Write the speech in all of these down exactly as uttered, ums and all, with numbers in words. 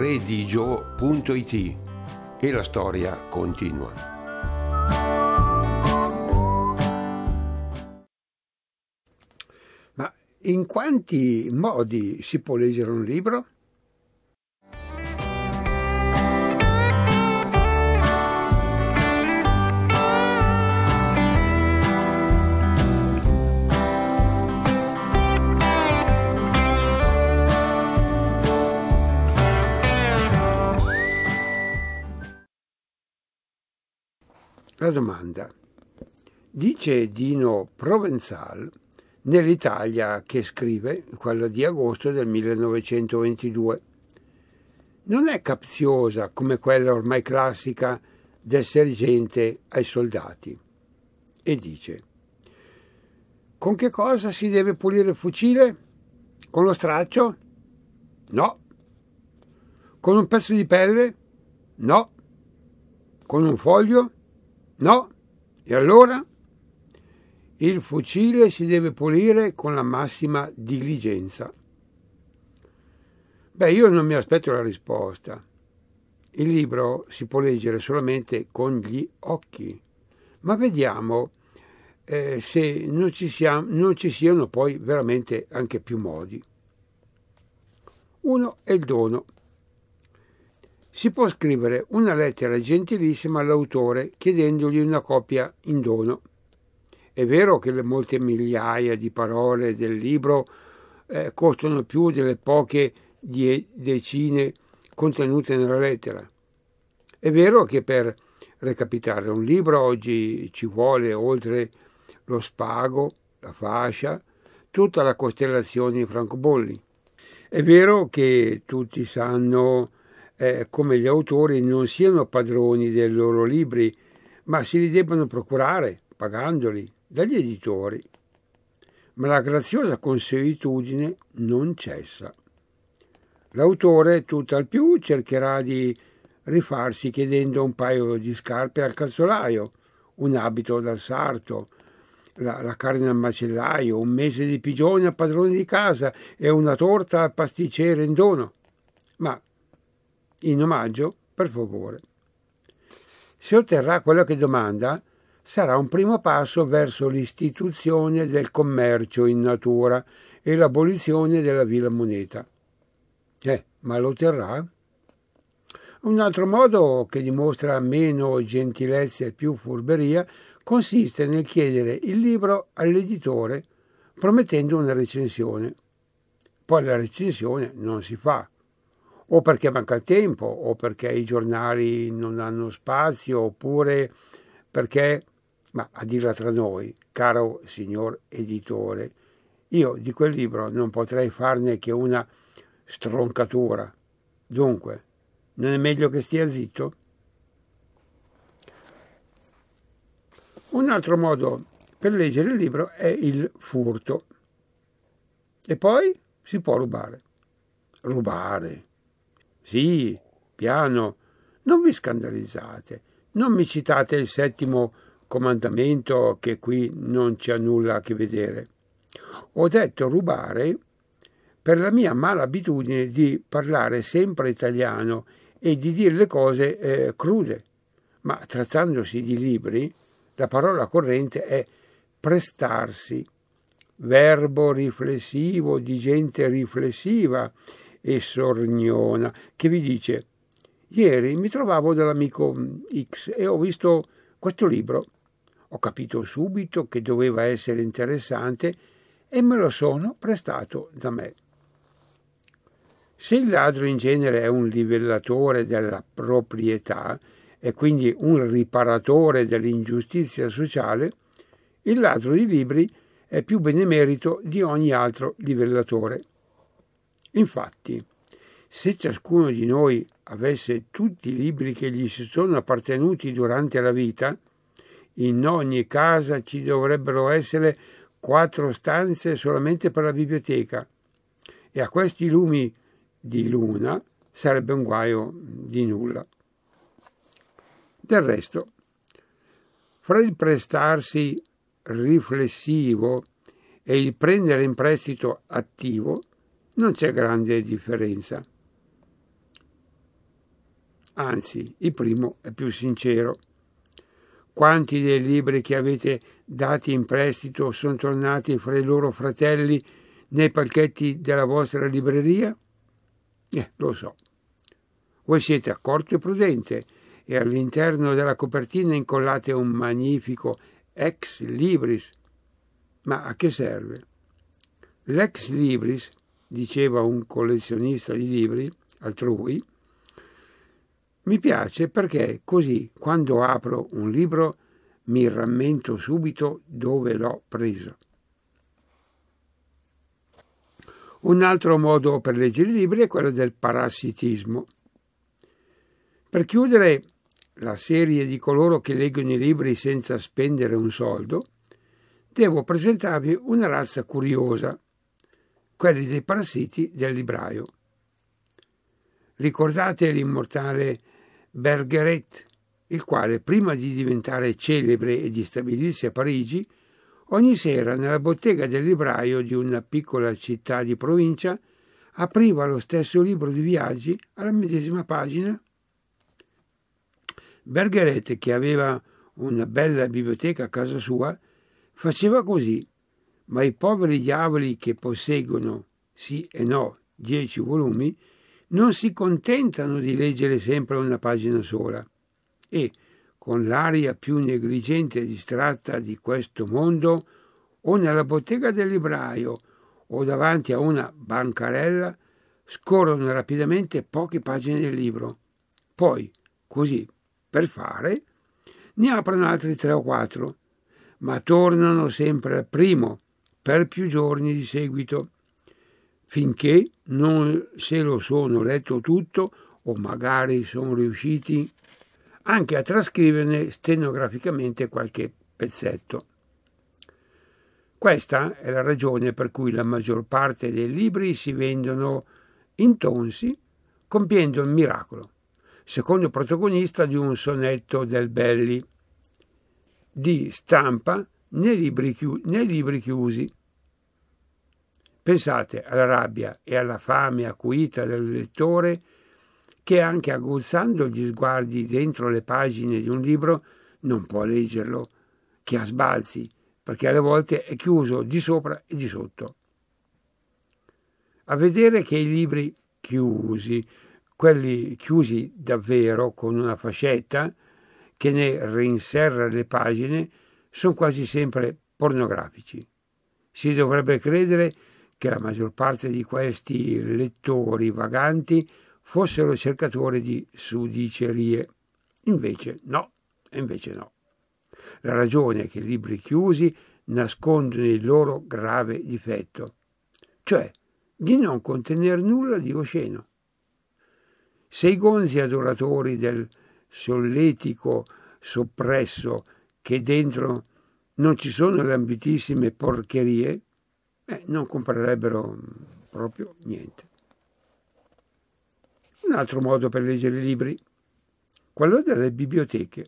redigio punto it e la storia continua. Ma in quanti modi si può leggere un libro? La domanda. Dice Dino Provenzal nell'Italia che scrive, quella di agosto del millenovecentoventidue. Non è capziosa come quella ormai classica del sergente ai soldati. E dice: con che cosa si deve pulire il fucile? Con lo straccio? No. Con un pezzo di pelle? No. Con un foglio? No. E allora? Il fucile si deve pulire con la massima diligenza. Beh, io non mi aspetto la risposta. Il libro si può leggere solamente con gli occhi, ma vediamo eh, se non ci, siamo, non ci siano poi veramente anche più modi. Uno è il dono. Si può scrivere una lettera gentilissima all'autore chiedendogli una copia in dono. È vero che le molte migliaia di parole del libro eh, costano più delle poche die- decine contenute nella lettera. È vero che per recapitare un libro oggi ci vuole, oltre lo spago, la fascia, tutta la costellazione di francobolli. È vero che tutti sanno eh, come gli autori non siano padroni dei loro libri, ma si li debbano procurare, pagandoli, dagli editori. Ma la graziosa consuetudine non cessa. L'autore tutt'al più cercherà di rifarsi chiedendo un paio di scarpe al calzolaio, un abito dal sarto, la, la carne al macellaio, un mese di pigione al padrone di casa e una torta al pasticcere in dono. Ma in omaggio, per favore. Se otterrà quello che domanda, sarà un primo passo verso l'istituzione del commercio in natura e l'abolizione della vila moneta. Eh, ma lo otterrà? Un altro modo che dimostra meno gentilezza e più furberia consiste nel chiedere il libro all'editore promettendo una recensione. Poi la recensione non si fa, o perché manca il tempo, o perché i giornali non hanno spazio, oppure perché, ma a dirla tra noi, caro signor editore, io di quel libro non potrei farne che una stroncatura. Dunque, non è meglio che stia zitto? Un altro modo per leggere il libro è il furto. E poi si può rubare. Rubare. Sì, piano, non vi scandalizzate. Non mi citate il settimo comandamento che qui non c'ha nulla a che vedere. Ho detto rubare per la mia mala abitudine di parlare sempre italiano e di dire le cose eh, crude. Ma trattandosi di libri, la parola corrente è prestarsi, verbo riflessivo di gente riflessiva e sorniona, che vi dice: ieri mi trovavo dall'amico X e ho visto questo libro, ho capito subito che doveva essere interessante e me lo sono prestato da me. Se il ladro in genere è un livellatore della proprietà e quindi un riparatore dell'ingiustizia sociale, il ladro di libri è più benemerito di ogni altro livellatore. Infatti, se ciascuno di noi avesse tutti i libri che gli si sono appartenuti durante la vita, in ogni casa ci dovrebbero essere quattro stanze solamente per la biblioteca e a questi lumi di luna sarebbe un guaio di nulla. Del resto, fra il prestarsi riflessivo e il prendere in prestito attivo non c'è grande differenza. anzi, il primo è più sincero. Quanti dei libri che avete dati in prestito sono tornati fra i loro fratelli nei palchetti della vostra libreria? Eh, lo so. Voi siete accorto e prudente e all'interno della copertina incollate un magnifico ex libris. Ma a che serve? L'ex libris, diceva un collezionista di libri altrui, mi piace perché così quando apro un libro mi rammento subito dove l'ho preso. Un altro modo per leggere i libri è quello del parassitismo. Per chiudere la serie di coloro che leggono i libri senza spendere un soldo, devo presentarvi una razza curiosa, quelli dei parassiti del libraio. Ricordate l'immortale Bergeret, il quale, prima di diventare celebre e di stabilirsi a Parigi, ogni sera nella bottega del libraio di una piccola città di provincia apriva lo stesso libro di viaggi alla medesima pagina? Bergeret, che aveva una bella biblioteca a casa sua, faceva così, ma i poveri diavoli che posseggono, sì e no, dieci volumi, non si contentano di leggere sempre una pagina sola e, con l'aria più negligente e distratta di questo mondo, o nella bottega del libraio o davanti a una bancarella, scorrono rapidamente poche pagine del libro. Poi, così, per fare, ne aprono altri tre o quattro, ma tornano sempre al primo per più giorni di seguito, finché non se lo sono letto tutto o magari sono riusciti anche a trascriverne stenograficamente qualche pezzetto. Questa è la ragione per cui la maggior parte dei libri si vendono in tonsi, compiendo il miracolo, secondo protagonista di un sonetto del Belli, di stampa nei libri, chiu- nei libri chiusi. Pensate alla rabbia e alla fame acuita del lettore che, anche aguzzando gli sguardi dentro le pagine di un libro, non può leggerlo, che a sbalzi, perché alle volte è chiuso di sopra e di sotto. A vedere che i libri chiusi, quelli chiusi davvero con una fascetta che ne rinserra le pagine, sono quasi sempre pornografici. Si dovrebbe credere che la maggior parte di questi lettori vaganti fossero cercatori di sudicerie. Invece no, invece no. La ragione è che i libri chiusi nascondono il loro grave difetto, cioè di non contener nulla di osceno. Se i gonzi adoratori del solletico soppresso che dentro non ci sono le ambitissime porcherie, eh, non comprerebbero proprio niente. Un altro modo per leggere i libri, quello delle biblioteche.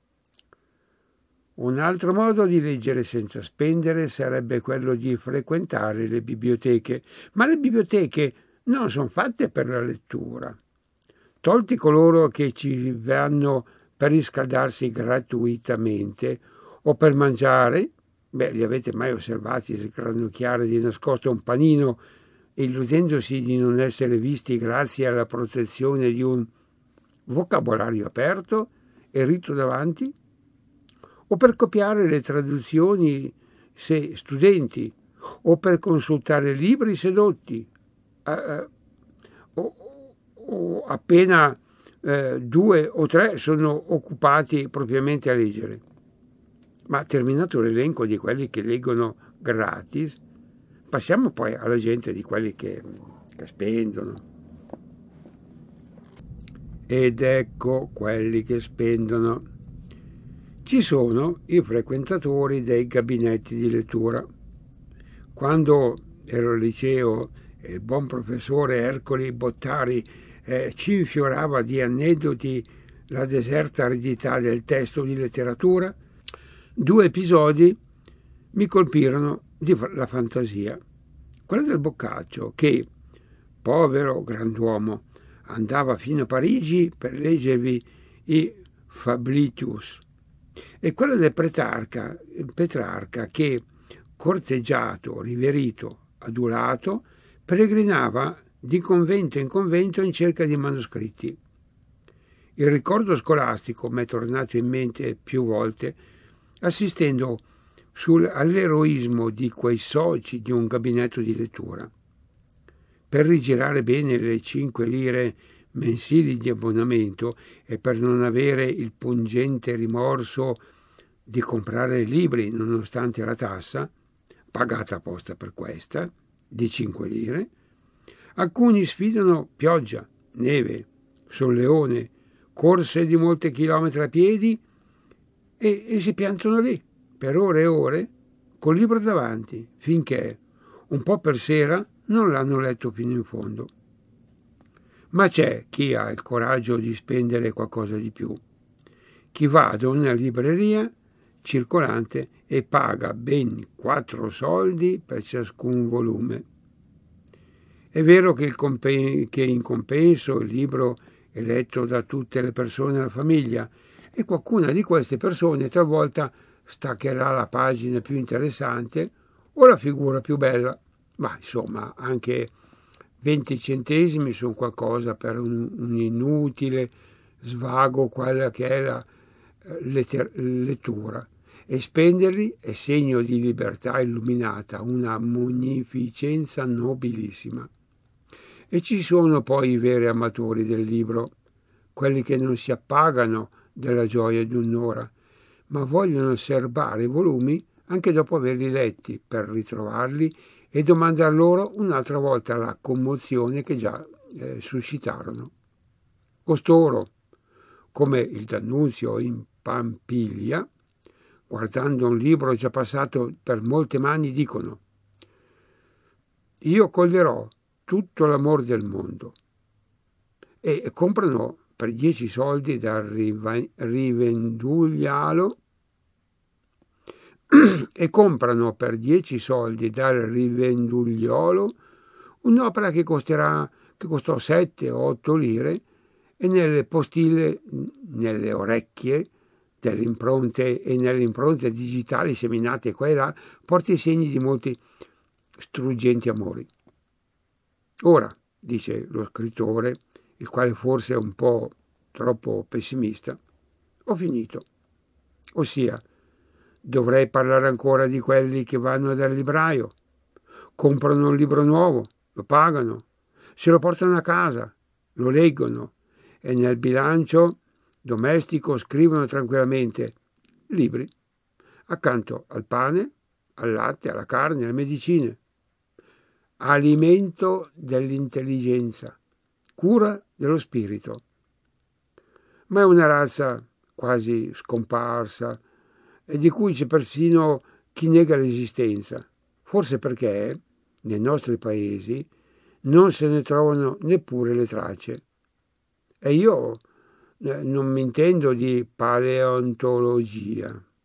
Un altro modo di leggere senza spendere sarebbe quello di frequentare le biblioteche, ma le biblioteche non sono fatte per la lettura. Tolti coloro che ci vanno per riscaldarsi gratuitamente o per mangiare, beh, li avete mai osservati sgranocchiare di nascosto un panino, illudendosi di non essere visti grazie alla protezione di un vocabolario aperto e ritto davanti? O per copiare le traduzioni se studenti, o per consultare libri sedotti, eh, o, o appena eh, due o tre sono occupati propriamente a leggere. Ma terminato l'elenco di quelli che leggono gratis, passiamo poi alla gente di quelli che, che spendono. Ed ecco quelli che spendono. Ci sono i frequentatori dei gabinetti di lettura. Quando ero al liceo, il buon professore Ercoli Bottari eh, ci infiorava di aneddoti la deserta aridità del testo di letteratura. Due episodi mi colpirono di la fantasia. Quello del Boccaccio che, povero grand'uomo, andava fino a Parigi per leggervi i Fabritius, e quella del Petrarca, Petrarca che, corteggiato, riverito, adulato, peregrinava di convento in convento in cerca di manoscritti. Il ricordo scolastico mi è tornato in mente più volte assistendo sul, all'eroismo di quei soci di un gabinetto di lettura. Per rigirare bene le cinque lire mensili di abbonamento e per non avere il pungente rimorso di comprare libri nonostante la tassa, pagata apposta per questa, di cinque lire, alcuni sfidano pioggia, neve, solleone, corse di molti chilometri a piedi e, e si piantano lì per ore e ore col libro davanti finché, un po' per sera, non l'hanno letto fino in fondo. Ma c'è chi ha il coraggio di spendere qualcosa di più, chi va ad una libreria circolante e paga ben quattro soldi per ciascun volume. È vero che, il compen- che in compenso il libro è letto da tutte le persone della famiglia e qualcuna di queste persone talvolta staccherà la pagina più interessante o la figura più bella, ma insomma anche venti centesimi sono qualcosa per un, un inutile svago, quella che è la eh, letter- lettura, e spenderli è segno di libertà illuminata, una munificenza nobilissima. E ci sono poi i veri amatori del libro, quelli che non si appagano della gioia di un'ora, ma vogliono serbare i volumi anche dopo averli letti per ritrovarli e domandare loro un'altra volta la commozione che già eh, suscitarono. Costoro, come il D'Annunzio in Pampiglia, guardando un libro già passato per molte mani, dicono: io coglierò tutto l'amor del mondo, e comprano per dieci soldi dal rivenduglialo e comprano per dieci soldi dal rivendugliolo un'opera che costerà che costò sette o otto lire e nelle postille, nelle orecchie delle impronte e nelle impronte digitali seminate qua e là, porta i segni di molti struggenti amori. Ora, dice lo scrittore, il quale forse è un po' troppo pessimista, ho finito. Ossia, dovrei parlare ancora di quelli che vanno dal libraio, comprano un libro nuovo, lo pagano, se lo portano a casa, lo leggono e nel bilancio domestico scrivono tranquillamente libri, accanto al pane, al latte, alla carne, alle medicine. Alimento dell'intelligenza, cura dello spirito. Ma è una razza quasi scomparsa e di cui c'è persino chi nega l'esistenza, forse perché nei nostri paesi non se ne trovano neppure le tracce. E io eh, non mi intendo di paleontologia.